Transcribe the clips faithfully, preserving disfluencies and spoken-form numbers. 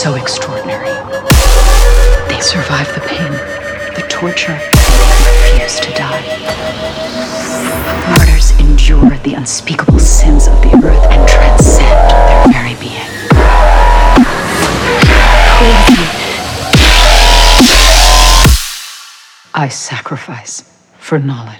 so extraordinary. They survive the pain, the torture, and refuse to die. Martyrs endure the unspeakable sins of the earth and transcend their very being. Crazy. I sacrifice for knowledge.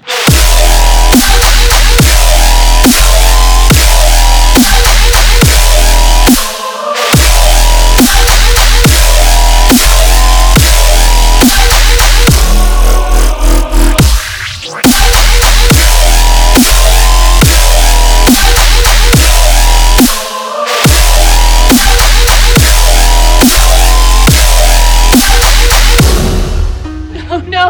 Oh no!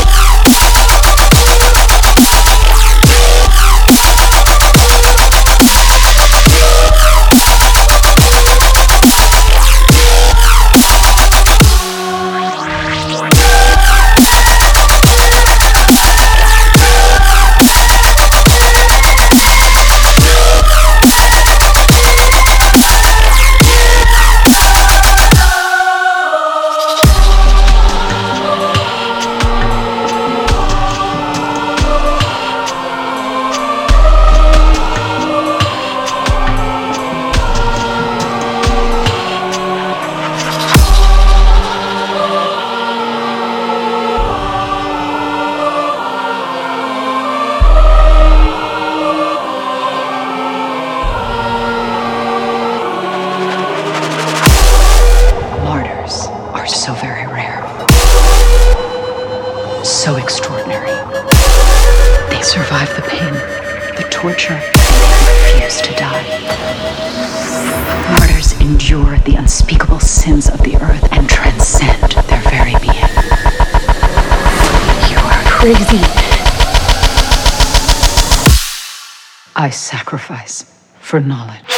Are so very rare, so extraordinary. They survive the pain, the torture, and refuse to die. Martyrs endure the unspeakable sins of the earth and transcend their very being. You are crazy. I sacrifice for knowledge.